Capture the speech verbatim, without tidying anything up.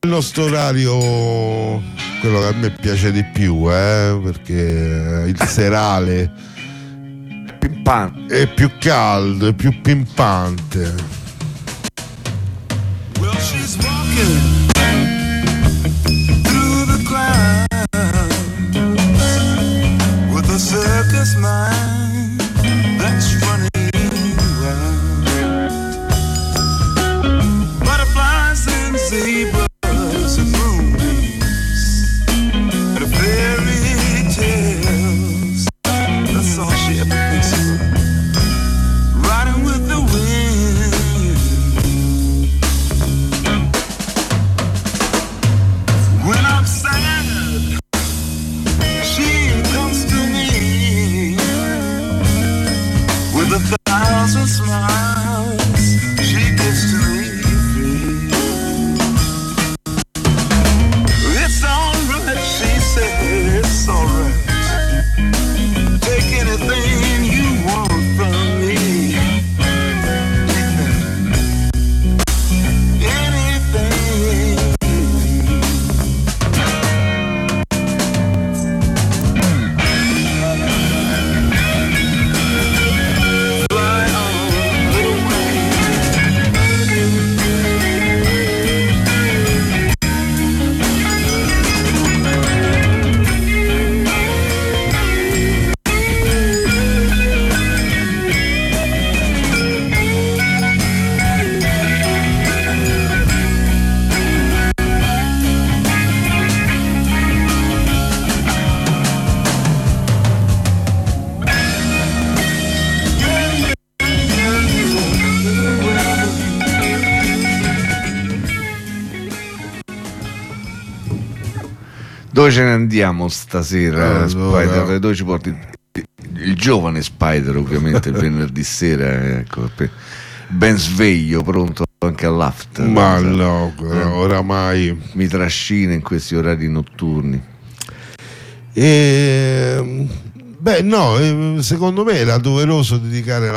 il nostro orario, quello che a me piace di più, eh, perché il serale pimpante, è più caldo, è più pimpante. Well, she's walking through the crowd with a circus mind that's running around. Butterflies and zebras and moonbeams and fairy tales. That's all she ever thinks about. Riding with the wind. When I'm sad, she comes to me with a thousand smiles. She gives to me free. It's alright, she said, it's alright. Take anything you want from me. Dove ce ne andiamo stasera, allora. Spider? Dove ci porti? Il giovane Spider, ovviamente, il venerdì sera, ecco, ben sveglio, pronto anche all'after. Ma no, oramai mi trascina in questi orari notturni. E, beh, no, secondo me era doveroso dedicare la